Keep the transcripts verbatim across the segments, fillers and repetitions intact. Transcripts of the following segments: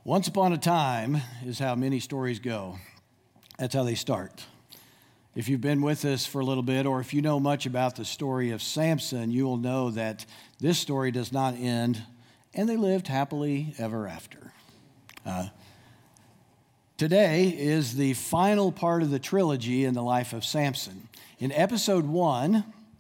Once upon a time is how many stories go. That's how they start. If you've been with us for a little bit, or if you know much about the story of Samson, you will know that this story does not end, and they lived happily ever after. Uh, today is the final part of the trilogy in the life of Samson. In episode one,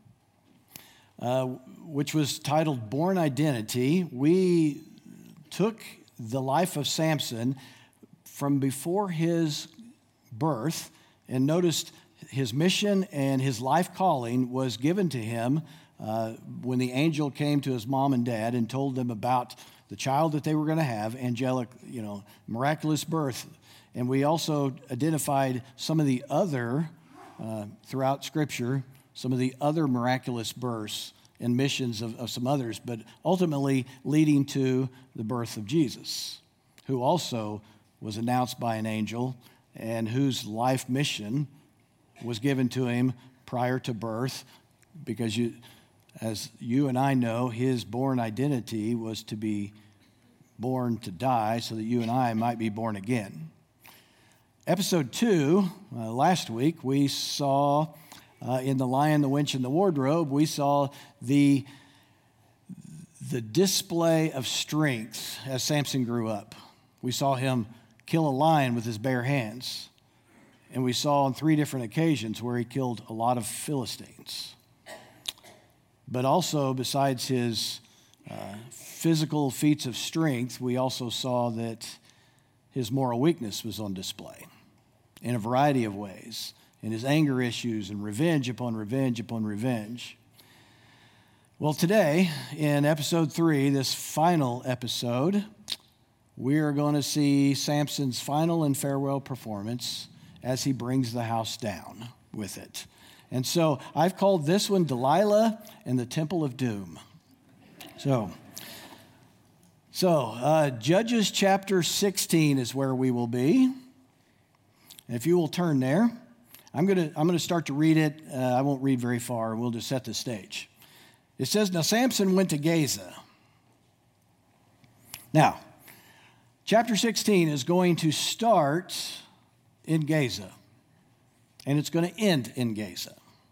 uh, which was titled Born Identity, we took the life of Samson from before his birth and noticed his mission and his life calling was given to him uh, when the angel came to his mom and dad and told them about the child that they were going to have, angelic, you know, miraculous birth. And we also identified some of the other, uh, throughout Scripture, some of the other miraculous births and missions of, of some others, but ultimately leading to the birth of Jesus, who also was announced by an angel and whose life mission was given to him prior to birth, because you, as you and I know, his born identity was to be born to die so that you and I might be born again. Episode two, uh, last week, we saw uh, in The Lion, the Winch, and the Wardrobe, we saw the, the display of strength as Samson grew up. We saw him kill a lion with his bare hands. And we saw on three different occasions where he killed a lot of Philistines. But also, besides his uh, physical feats of strength, we also saw that his moral weakness was on display in a variety of ways, and his anger issues and revenge upon revenge upon revenge. Well, today, in episode three, this final episode, we are going to see Samson's final and farewell performance as he brings the house down with it. And so I've called this one Delilah and the Temple of Doom. So, so uh, Judges chapter sixteen is where we will be. And if you will turn there, I'm going to I'm going to start to read it. Uh, I won't read very far. We'll just set the stage. It says, now Samson went to Gaza. Now, chapter sixteen is going to start in Gaza, and it's going to end in Gaza.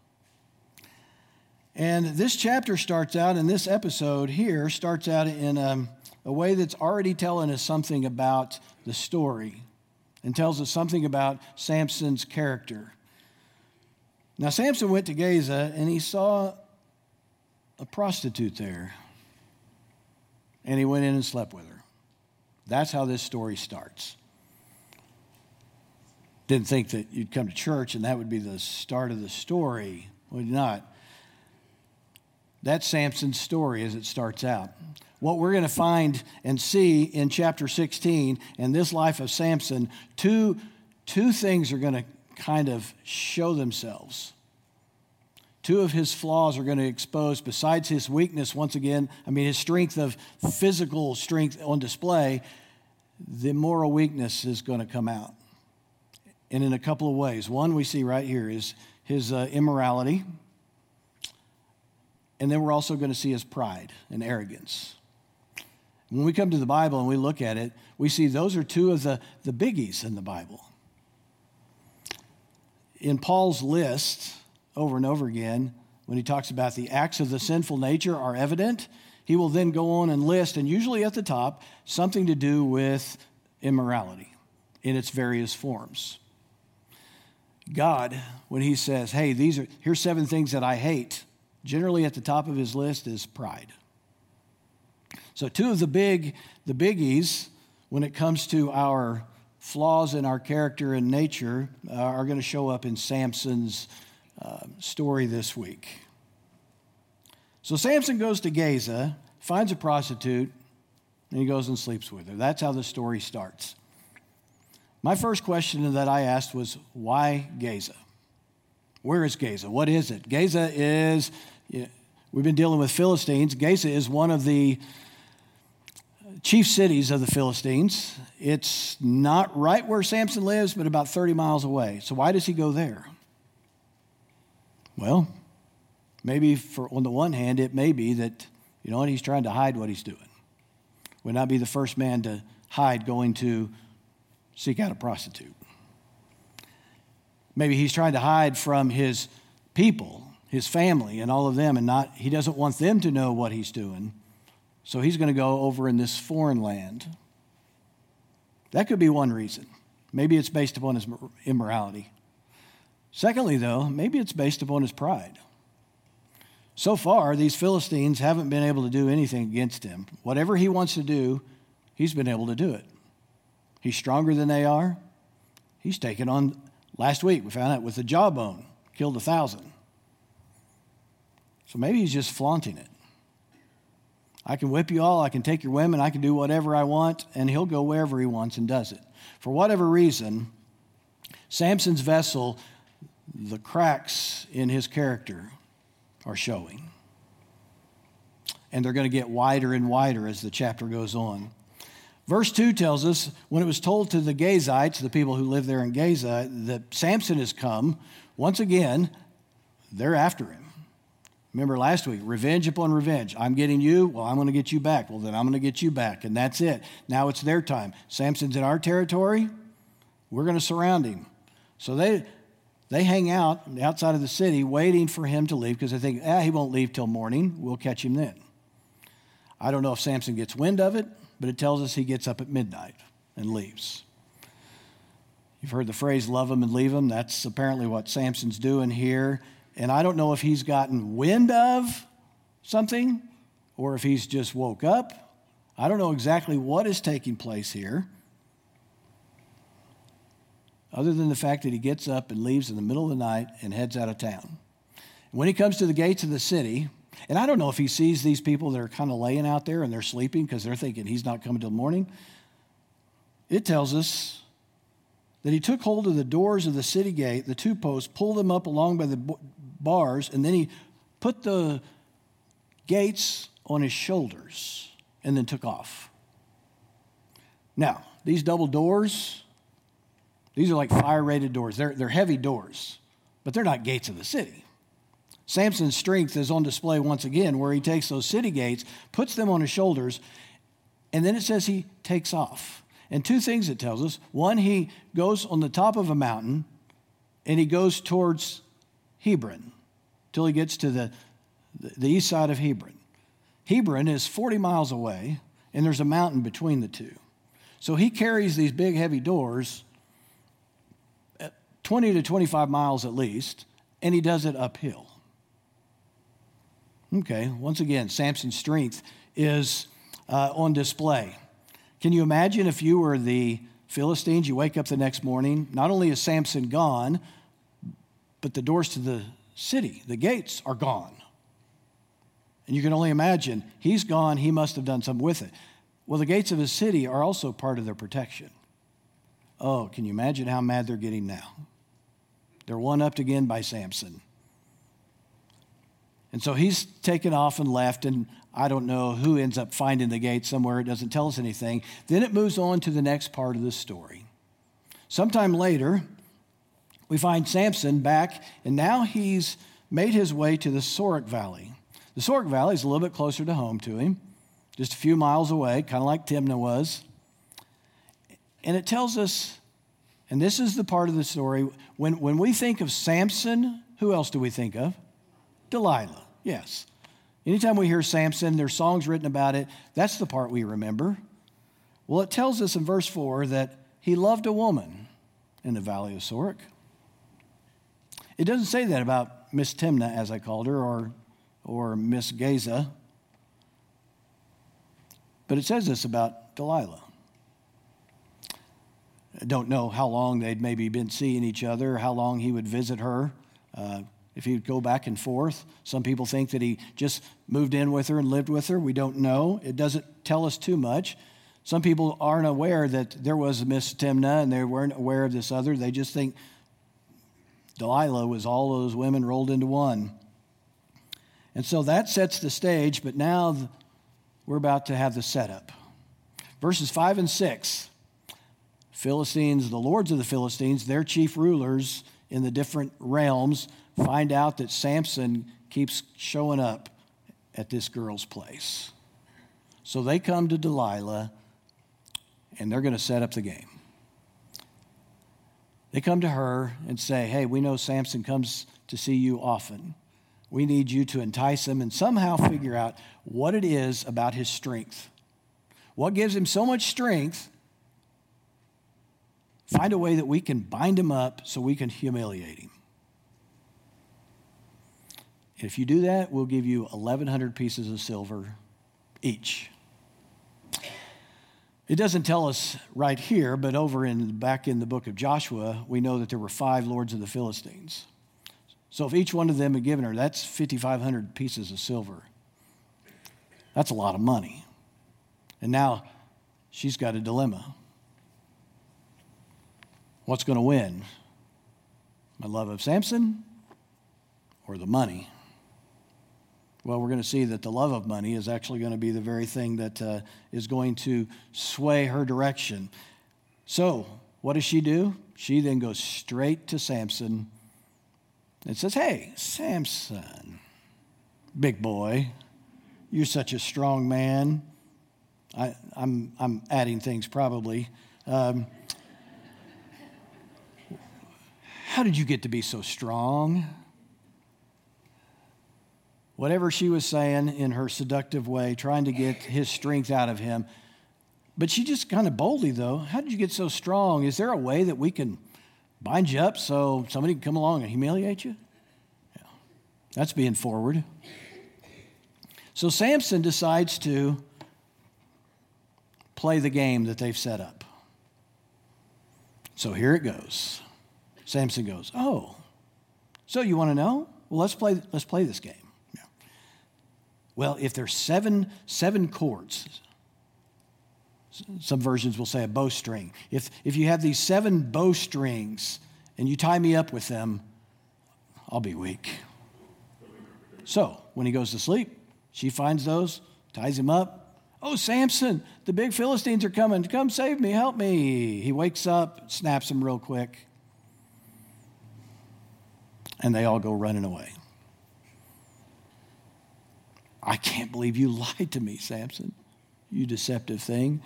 And this chapter starts out, and this episode here starts out in a, a way that's already telling us something about the story and tells us something about Samson's character. Now, Samson went to Gaza, and he saw a prostitute there, and he went in and slept with her. That's how this story starts. Didn't think that you'd come to church and that would be the start of the story. Well, not. That's Samson's story as it starts out. What we're going to find and see in chapter sixteen and this life of Samson, two, two things are going to kind of show themselves. Two of his flaws are going to expose, besides his weakness, once again, I mean, his strength of physical strength on display, the moral weakness is going to come out. And in a couple of ways. One we see right here is his uh, immorality. And then we're also going to see his pride and arrogance. When we come to the Bible and we look at it, we see those are two of the, the biggies in the Bible. In Paul's list, over and over again, when he talks about the acts of the sinful nature are evident, he will then go on and list, and usually at the top, something to do with immorality in its various forms. God, when he says, hey, these are here's seven things that I hate, generally at the top of his list is pride. So two of the big, the biggies when it comes to our flaws in our character and nature uh, are going to show up in Samson's uh, story this week. So Samson goes to Gaza, finds a prostitute, and he goes and sleeps with her. That's how the story starts. My first question that I asked was, why Gaza? Where is Gaza? What is it? Gaza is, you know, we've been dealing with Philistines. Gaza is one of the chief cities of the Philistines. It's not right where Samson lives, but about thirty miles away. So why does he go there? Well, maybe for, on the one hand, it may be that, you know what, he's trying to hide what he's doing. Would not be the first man to hide going to seek out a prostitute. Maybe he's trying to hide from his people, his family, and all of them, and not he doesn't want them to know what he's doing. So he's going to go over in this foreign land. That could be one reason. Maybe it's based upon his immorality. Secondly, though, maybe it's based upon his pride. So far, these Philistines haven't been able to do anything against him. Whatever he wants to do, he's been able to do it. He's stronger than they are. He's taken on, last week we found out, with the jawbone, killed a thousand. So maybe he's just flaunting it. I can whip you all, I can take your women, I can do whatever I want, and he'll go wherever he wants and does it. For whatever reason, Samson's vessel, the cracks in his character are showing. And they're going to get wider and wider as the chapter goes on. Verse two tells us, when it was told to the Gazites, the people who live there in Gaza, that Samson has come, once again, they're after him. Remember last week, revenge upon revenge. I'm getting you, well, I'm going to get you back. Well, then I'm going to get you back, and that's it. Now it's their time. Samson's in our territory. We're going to surround him. So they they hang out outside of the city waiting for him to leave because they think, ah, he won't leave till morning. We'll catch him then. I don't know if Samson gets wind of it, but it tells us he gets up at midnight and leaves. You've heard the phrase, love him and leave him. That's apparently what Samson's doing here. And I don't know if he's gotten wind of something or if he's just woke up. I don't know exactly what is taking place here, other than the fact that he gets up and leaves in the middle of the night and heads out of town. When he comes to the gates of the city, and I don't know if he sees these people that are kind of laying out there and they're sleeping because they're thinking he's not coming till morning. It tells us that he took hold of the doors of the city gate, the two posts, pulled them up along by the bars, and then he put the gates on his shoulders and then took off. Now, these double doors, these are like fire-rated doors. They're, they're heavy doors, but they're not gates of the city. Samson's strength is on display once again, where he takes those city gates, puts them on his shoulders, and then it says he takes off. And two things it tells us. One, he goes on the top of a mountain, and he goes towards Hebron till he gets to the, the east side of Hebron. Hebron is forty miles away, and there's a mountain between the two. So he carries these big, heavy doors at twenty to twenty-five miles at least, and he does it uphill. Okay, once again, Samson's strength is uh, on display. Can you imagine if you were the Philistines, you wake up the next morning, not only is Samson gone, but the doors to the city, the gates are gone. And you can only imagine, he's gone, he must have done something with it. Well, the gates of his city are also part of their protection. Oh, can you imagine how mad they're getting now? They're one-upped again by Samson. And so he's taken off and left, and I don't know who ends up finding the gate somewhere. It doesn't tell us anything. Then it moves on to the next part of the story. Sometime later, we find Samson back, and now he's made his way to the Sorek Valley. The Sorek Valley is a little bit closer to home to him, just a few miles away, kind of like Timnah was. And it tells us, and this is the part of the story, when, when we think of Samson, who else do we think of? Delilah, yes. Anytime we hear Samson, there's songs written about it. That's the part we remember. Well, it tells us in verse four that he loved a woman in the valley of Sorek. It doesn't say that about Miss Timnah, as I called her, or, or Miss Gaza. But it says this about Delilah. I don't know how long they'd maybe been seeing each other, how long he would visit her. Uh, If he would go back and forth. Some people think that he just moved in with her and lived with her. We don't know. It doesn't tell us too much. Some people aren't aware that there was a Miss Timnah and they weren't aware of this other. They just think Delilah was all those women rolled into one. And so that sets the stage, but now we're about to have the setup. Verses five and six, Philistines, the lords of the Philistines, their chief rulers in the different realms, find out that Samson keeps showing up at this girl's place. So they come to Delilah, and they're going to set up the game. They come to her and say, hey, we know Samson comes to see you often. We need you to entice him and somehow figure out what it is about his strength. What gives him so much strength? Find a way that we can bind him up so we can humiliate him. If you do that, we'll give you eleven hundred pieces of silver each. It doesn't tell us right here, but over in back in the book of Joshua, we know that there were five lords of the Philistines. So if each one of them had given her, that's fifty-five hundred pieces of silver. That's a lot of money. And now she's got a dilemma. What's going to win? My love of Samson or the money? Well, we're going to see that the love of money is actually going to be the very thing that uh, is going to sway her direction. So what does she do? She then goes straight to Samson and says, hey, Samson, big boy, you're such a strong man. I, I'm, I'm adding things probably. Um, how did you get to be so strong? Whatever she was saying in her seductive way, trying to get his strength out of him. But she just kind of boldly, though, how did you get so strong? Is there a way that we can bind you up so somebody can come along and humiliate you? Yeah. That's being forward. So Samson decides to play the game that they've set up. So here it goes. Samson goes, oh, so you want to know? Well, let's play, let's play this game. Yeah. Well, if there's seven, seven chords, some versions will say a bowstring. If, if you have these seven bowstrings and you tie me up with them, I'll be weak. So when he goes to sleep, she finds those, ties him up. Oh, Samson, the big Philistines are coming. Come save me, help me. He wakes up, snaps them real quick, and they all go running away. I can't believe you lied to me, Samson, you deceptive thing.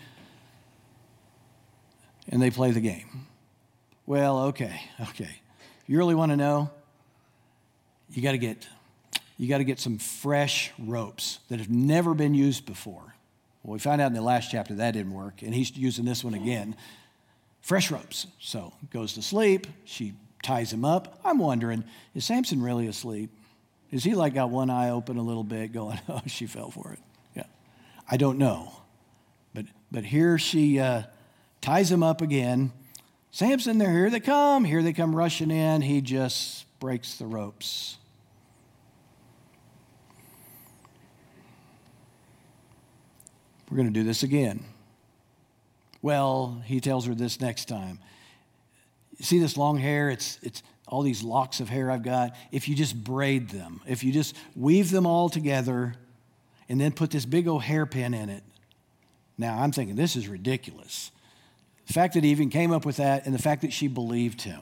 And they play the game. Well, okay, okay. You really want to know? You got to get, you got to get some fresh ropes that have never been used before. Well, we found out in the last chapter that didn't work, and he's using this one again. Fresh ropes. So goes to sleep. She ties him up. I'm wondering, is Samson really asleep? Is he like got one eye open a little bit going, oh, she fell for it? Yeah. I don't know. But but here she uh, ties him up again. Samson, they're here they come. Here they come rushing in. He just breaks the ropes. We're going to do this again. Well, he tells her this next time. You see this long hair? It's it's all these locks of hair I've got. If you just braid them, if you just weave them all together and then put this big old hairpin in it. Now, I'm thinking this is ridiculous. The fact that he even came up with that and the fact that she believed him.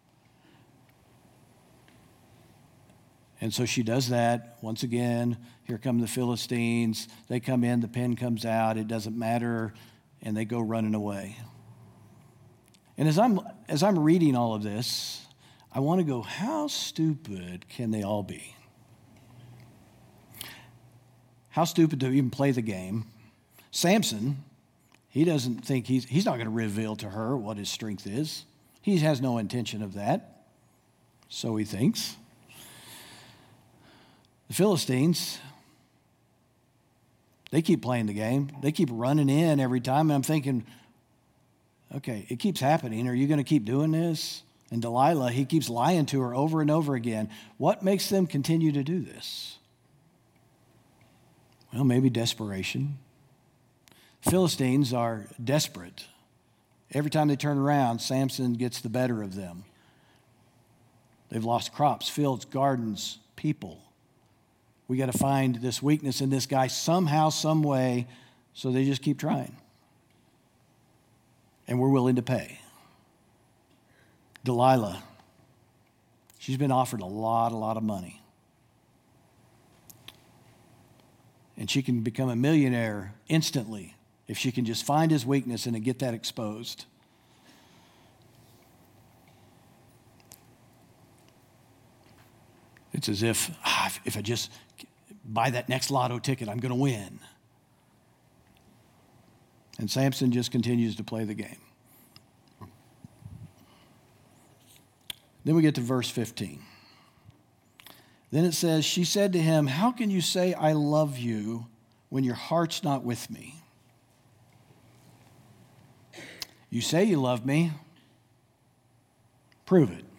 And so she does that. Once again, here come the Philistines. They come in, the pin comes out. It doesn't matter, and they go running away. And as I'm as I'm reading all of this, I want to go, how stupid can they all be? How stupid to even play the game. Samson, he doesn't think he's, he's not going to reveal to her what his strength is. He has no intention of that. So he thinks. The Philistines, they keep playing the game. They keep running in every time. And I'm thinking, okay, it keeps happening. Are you going to keep doing this? And Delilah, he keeps lying to her over and over again. What makes them continue to do this? Well, maybe desperation. Philistines are desperate. Every time they turn around, Samson gets the better of them. They've lost crops, fields, gardens, people. We got to find this weakness in this guy somehow, some way, so they just keep trying. And we're willing to pay. Delilah, she's been offered a lot, a lot of money. And she can become a millionaire instantly if she can just find his weakness and get that exposed. It's as if, ah, if I just buy that next lotto ticket, I'm going to win. And Samson just continues to play the game. Then we get to verse fifteen. Then it says, she said to him, how can you say I love you when your heart's not with me? You say you love me. Prove it.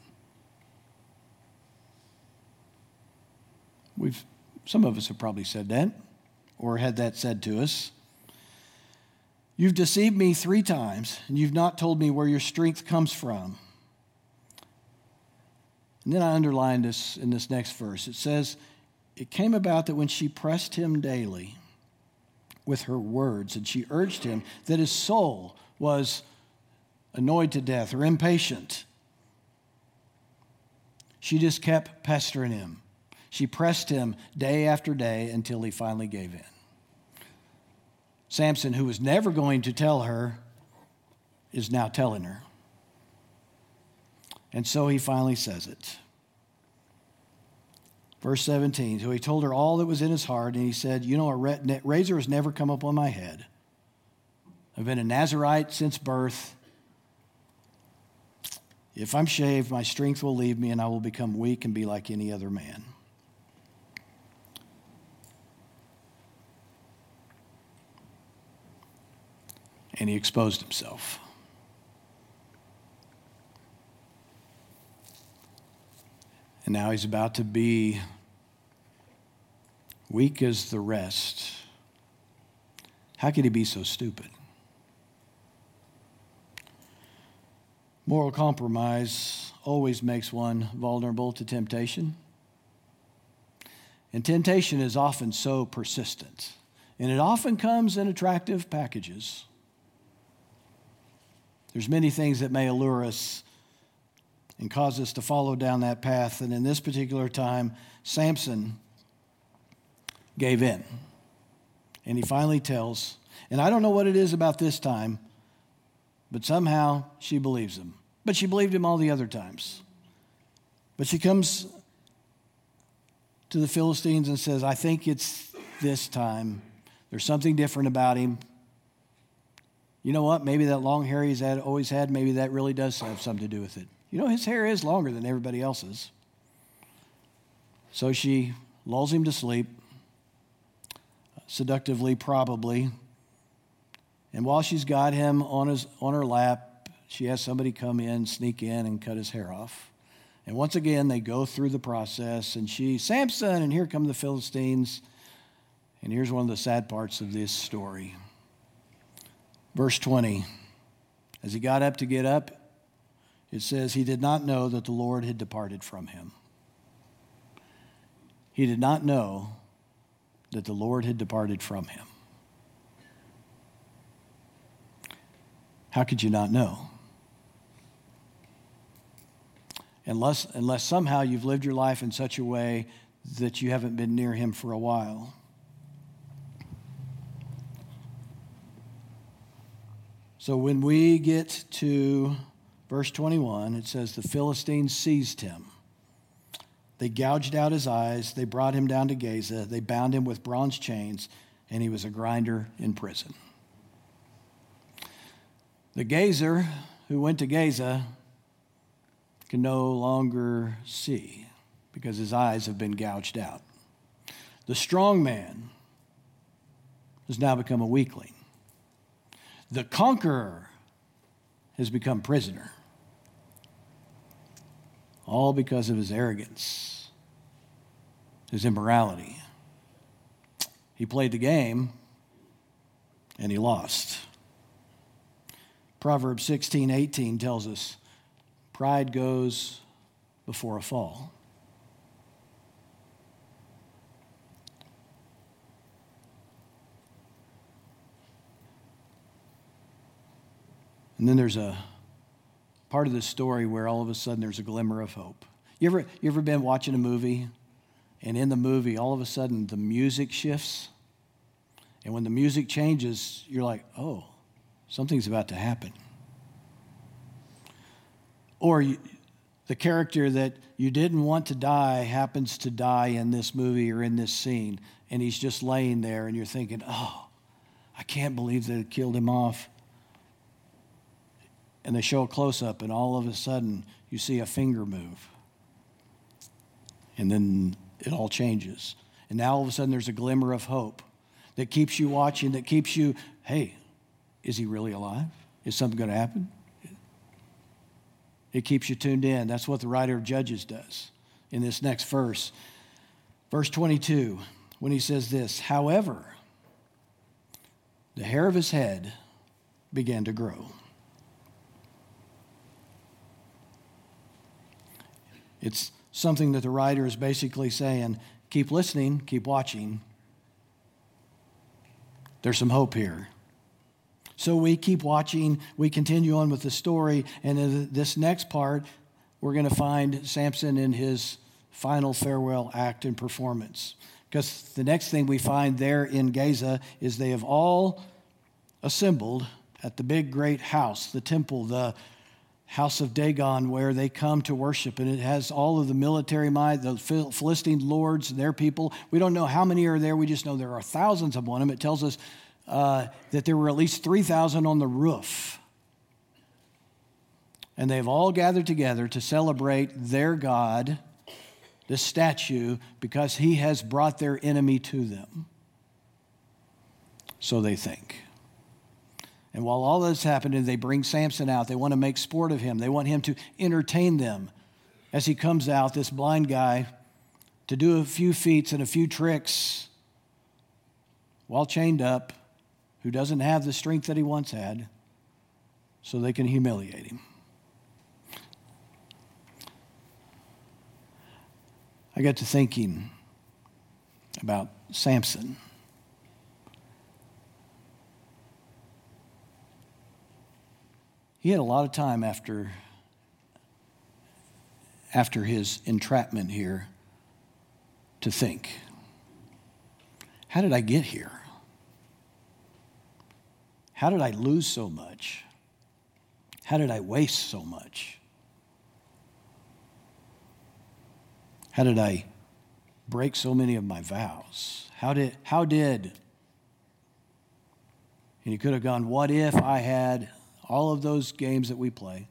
We've, some of us have probably said that or had that said to us. You've deceived me three times, and you've not told me where your strength comes from. And then I underlined this in this next verse. It says, it came about that when she pressed him daily with her words, and she urged him, that his soul was annoyed to death or impatient. She just kept pestering him. She pressed him day after day until he finally gave in. Samson, who was never going to tell her, is now telling her. And so he finally says it. Verse seventeen, so he told her all that was in his heart, and he said, you know, a razor has never come up on my head. I've been a Nazirite since birth. If I'm shaved, my strength will leave me, and I will become weak and be like any other man. And he exposed himself. And now he's about to be weak as the rest. How could he be so stupid? Moral compromise always makes one vulnerable to temptation. And temptation is often so persistent. And it often comes in attractive packages. There's many things that may allure us and cause us to follow down that path. And in this particular time, Samson gave in. And he finally tells, and I don't know what it is about this time, but somehow she believes him. But she believed him all the other times. But she comes to the Philistines and says, I think it's this time. There's something different about him. You know what? Maybe that long hair he's had, always had, maybe that really does have something to do with it. You know, his hair is longer than everybody else's. So she lulls him to sleep, seductively probably. And while she's got him on his on her lap, she has somebody come in, sneak in, and cut his hair off. And once again, they go through the process, and she, Samson, and here come the Philistines. And here's one of the sad parts of this story. Verse twenty, as he got up to get up, it says, he did not know that the Lord had departed from him. He did not know that the Lord had departed from him. How could you not know? Unless, unless somehow you've lived your life in such a way that you haven't been near him for a while. So when we get to verse twenty-one, it says, the Philistines seized him. They gouged out his eyes. They brought him down to Gaza. They bound him with bronze chains, and he was a grinder in prison. The gazer who went to Gaza can no longer see because his eyes have been gouged out. The strong man has now become a weakling. The conqueror has become prisoner. All because of his arrogance, his immorality. He played the game and he lost. Proverbs sixteen eighteen tells us, pride goes before a fall. And then there's a part of this story where all of a sudden there's a glimmer of hope. You ever, you ever been watching a movie, and in the movie, all of a sudden the music shifts, And when the music changes, you're like, oh, something's about to happen. Or you, the character that you didn't want to die happens to die in this movie or in this scene, and he's just laying there, and you're thinking, oh, I can't believe they killed him off. And they show a close-up, and all of a sudden, you see a finger move. And then it all changes. And now all of a sudden, there's a glimmer of hope that keeps you watching, that keeps you, hey, is he really alive? Is something going to happen? It keeps you tuned in. That's what the writer of Judges does in this next verse. Verse twenty-two, when he says this, however, the hair of his head began to grow. It's something that the writer is basically saying, keep listening, keep watching. There's some hope here. So we keep watching, we continue on with the story, and in this next part, we're going to find Samson in his final farewell act and performance. Because the next thing we find there in Gaza is they have all assembled at the big great house, the temple, the house of Dagon, where they come to worship. And it has all of the military might, the Philistine lords, their people. We don't know how many are there. We just know there are thousands of them. It tells us uh, that there were at least three thousand on the roof. And they've all gathered together to celebrate their God, this statue, because he has brought their enemy to them. So they think. And while all this is happening, they bring Samson out. They want to make sport of him. They want him to entertain them as he comes out, this blind guy, to do a few feats and a few tricks while chained up, who doesn't have the strength that he once had, so they can humiliate him. I got to thinking about Samson. He had a lot of time after, after his entrapment here to think, how did I get here? How did I lose so much? How did I waste so much? How did I break so many of my vows? How did, how did, and he could have gone, what if I had all of those games that we play.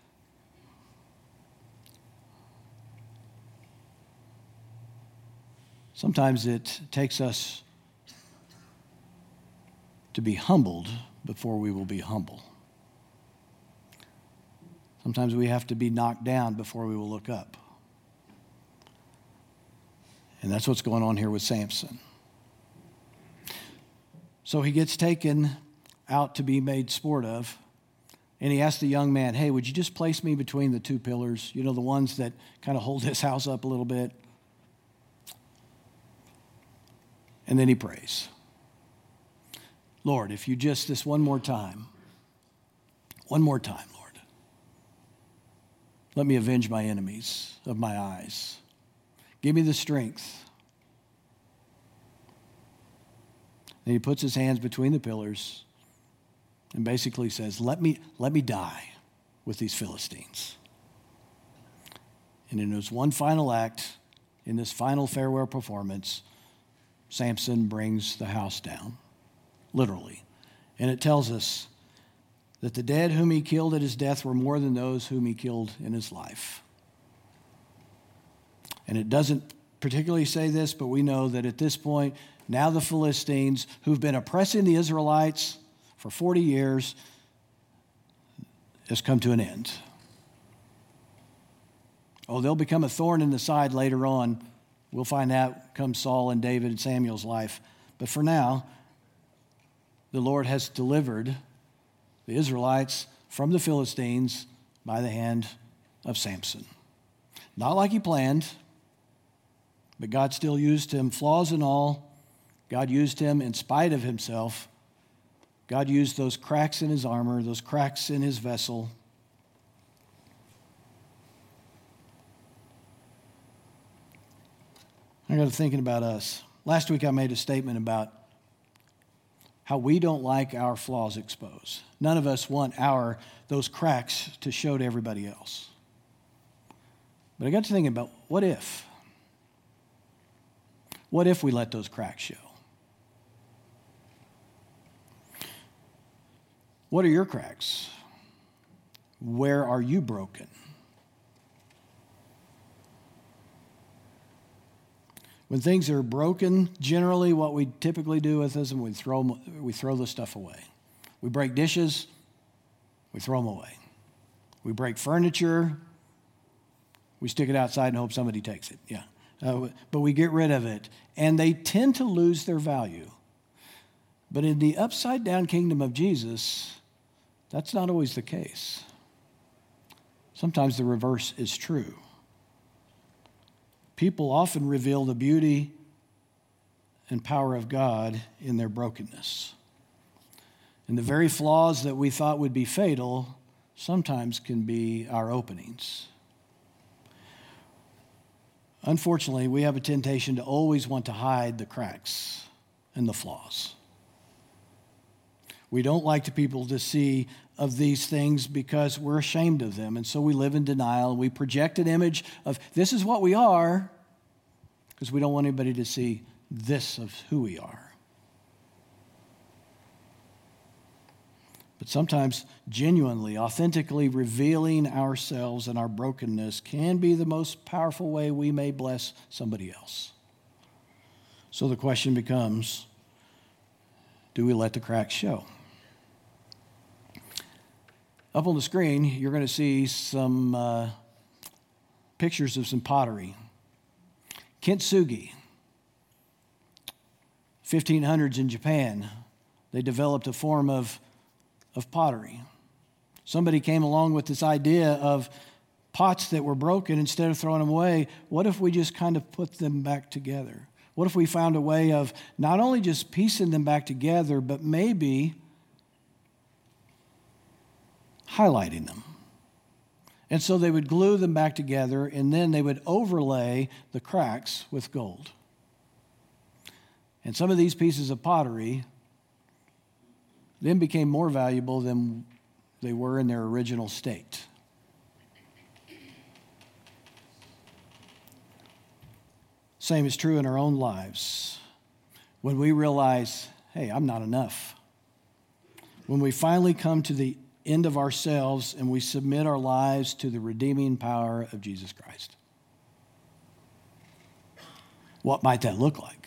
Sometimes it takes us to be humbled before we will be humble. Sometimes we have to be knocked down before we will look up. And that's what's going on here with Samson. So he gets taken out to be made sport of. And he asked the young man, hey, would you just place me between the two pillars? You know, the ones that kind of hold this house up a little bit. And then he prays. Lord, if you just this one more time, one more time, Lord, let me avenge my enemies of my eyes. Give me the strength. And he puts his hands between the pillars and basically says, let me, let me die with these Philistines. And in this one final act, in this final farewell performance, Samson brings the house down, literally. And it tells us that the dead whom he killed at his death were more than those whom he killed in his life. And it doesn't particularly say this, but we know that at this point, now the Philistines, who've been oppressing the Israelites for forty years, has come to an end. Oh, they'll become a thorn in the side later on. We'll find out come Saul and David and Samuel's life. But for now, the Lord has delivered the Israelites from the Philistines by the hand of Samson. Not like he planned, but God still used him, flaws and all. God used him in spite of himself. God used those cracks in his armor, those cracks in his vessel. I got to thinking about us. Last week I made a statement about how we don't like our flaws exposed. None of us want our those cracks to show to everybody else. But I got to thinking about, what if? What if we let those cracks show? What are your cracks? Where are you broken? When things are broken, generally what we typically do with us is we throw, we throw the stuff away. We break dishes, we throw them away. We break furniture, we stick it outside and hope somebody takes it. Yeah, uh, but we get rid of it. And they tend to lose their value. But in the upside-down kingdom of Jesus, that's not always the case. Sometimes the reverse is true. People often reveal the beauty and power of God in their brokenness. And the very flaws that we thought would be fatal sometimes can be our openings. Unfortunately, we have a temptation to always want to hide the cracks and the flaws. We don't like to people to see of these things because we're ashamed of them. And so we live in denial. We project an image of this is what we are because we don't want anybody to see this of who we are. But sometimes genuinely, authentically revealing ourselves and our brokenness can be the most powerful way we may bless somebody else. So the question becomes, do we let the cracks show? Up on the screen, you're going to see some uh, pictures of some pottery. Kintsugi, fifteen hundreds in Japan, they developed a form of, of pottery. Somebody came along with this idea of pots that were broken, instead of throwing them away, what if we just kind of put them back together? What if we found a way of not only just piecing them back together, but maybe highlighting them? And so they would glue them back together, and then they would overlay the cracks with gold. And some of these pieces of pottery then became more valuable than they were in their original state. Same is true in our own lives. When we realize, hey, I'm not enough. When we finally come to the end of ourselves and we submit our lives to the redeeming power of Jesus Christ. What might that look like?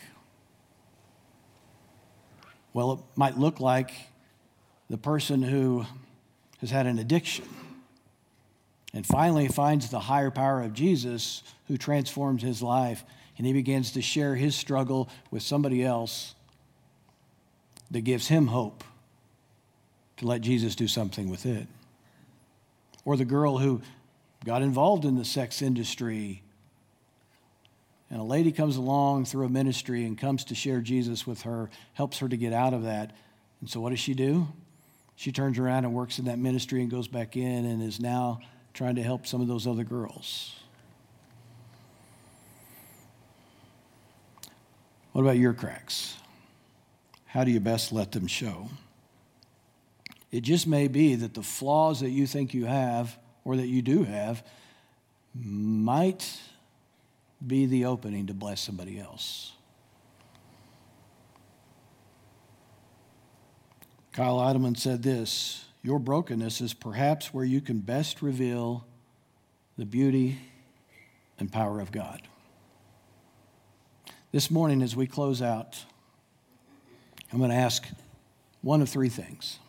Well, it might look like the person who has had an addiction and finally finds the higher power of Jesus who transforms his life, and he begins to share his struggle with somebody else that gives him hope to let Jesus do something with it. Or the girl who got involved in the sex industry, and a lady comes along through a ministry and comes to share Jesus with her, helps her to get out of that. And so what does she do? She turns around and works in that ministry and goes back in and is now trying to help some of those other girls. What about your cracks? How do you best let them show? It just may be that the flaws that you think you have or that you do have might be the opening to bless somebody else. Kyle Idleman said this, your brokenness is perhaps where you can best reveal the beauty and power of God. This morning as we close out, I'm going to ask one of three things.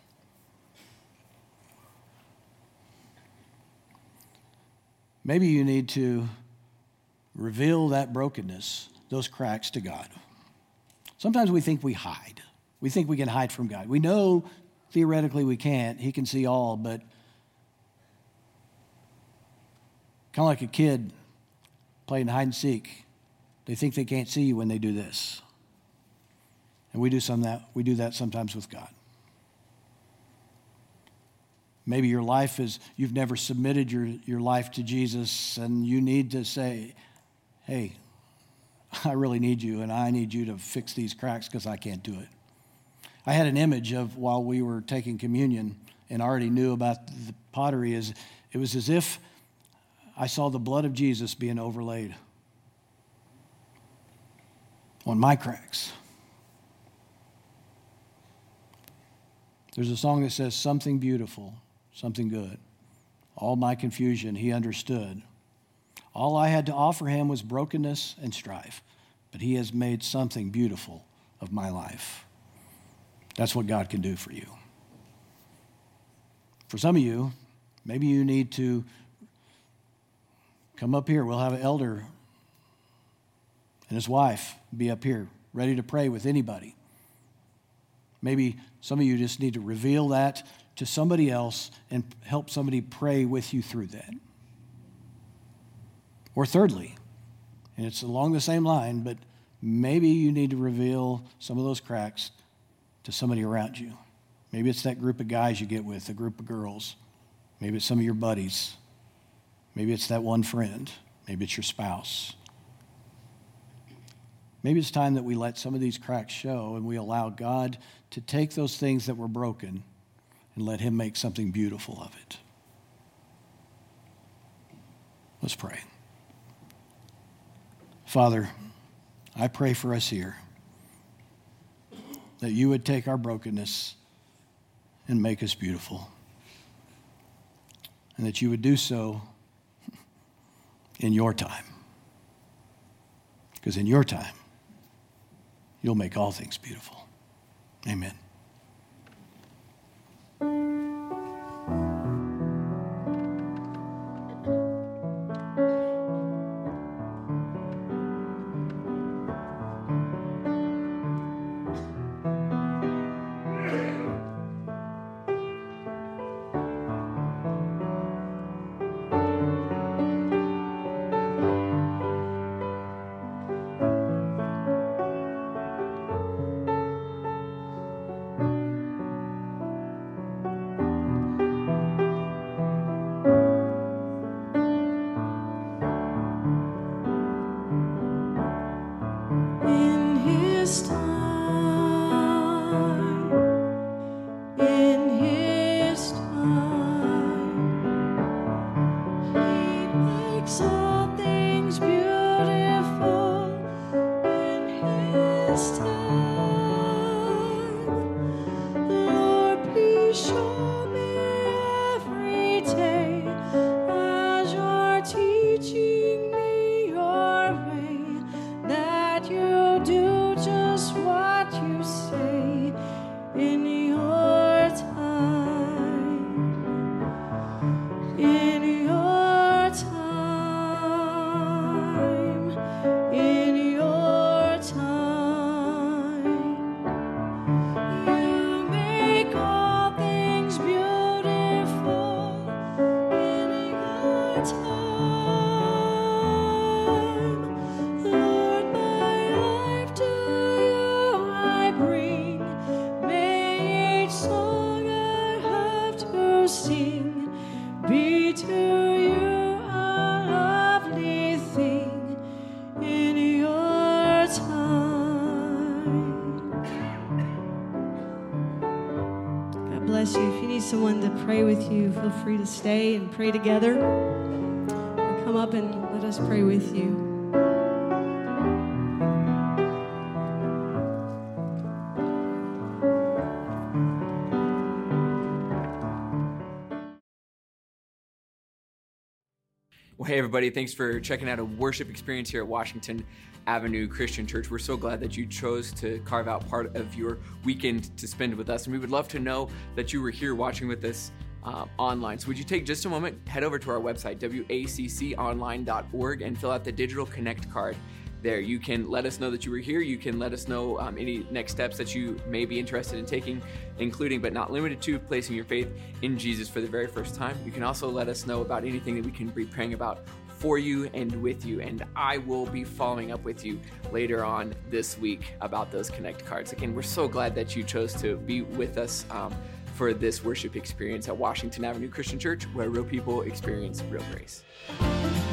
Maybe you need to reveal that brokenness, those cracks to God. Sometimes we think we hide. We think we can hide from God. We know theoretically we can't. He can see all, but kind of like a kid playing hide and seek. They think they can't see you when they do this. And we do some that we do that sometimes with God. Maybe your life is, you've never submitted your, your life to Jesus, and you need to say, hey, I really need you, and I need you to fix these cracks because I can't do it. I had an image of while we were taking communion and already knew about the pottery. Is it was as if I saw the blood of Jesus being overlaid on my cracks. There's a song that says, something beautiful, something good. All my confusion, he understood. All I had to offer him was brokenness and strife, but he has made something beautiful of my life. That's what God can do for you. For some of you, maybe you need to come up here. We'll have an elder and his wife be up here, ready to pray with anybody. Maybe some of you just need to reveal that to somebody else and help somebody pray with you through that. Or thirdly, and it's along the same line, but maybe you need to reveal some of those cracks to somebody around you. Maybe it's that group of guys you get with, a group of girls. Maybe it's some of your buddies. Maybe it's that one friend. Maybe it's your spouse. Maybe it's time that we let some of these cracks show and we allow God to take those things that were broken and let him make something beautiful of it. Let's pray. Father, I pray for us here that you would take our brokenness and make us beautiful. And that you would do so in your time. Because in your time, you'll make all things beautiful. Amen. Someone to pray with you, feel free to stay and pray together. Or come up and let us pray with you. Well, hey everybody, thanks for checking out a worship experience here at Washington Avenue Christian Church. We're so glad that you chose to carve out part of your weekend to spend with us, and we would love to know that you were here watching with us uh, online. So would you take just a moment, head over to our website, W A C C online dot org, and fill out the digital connect card there. You can let us know that you were here. You can let us know um, any next steps that you may be interested in taking, including but not limited to placing your faith in Jesus for the very first time. You can also let us know about anything that we can be praying about for you and with you, and I will be following up with you later on this week about those connect cards. Again, we're so glad that you chose to be with us um, for this worship experience at Washington Avenue Christian Church, where real people experience real grace.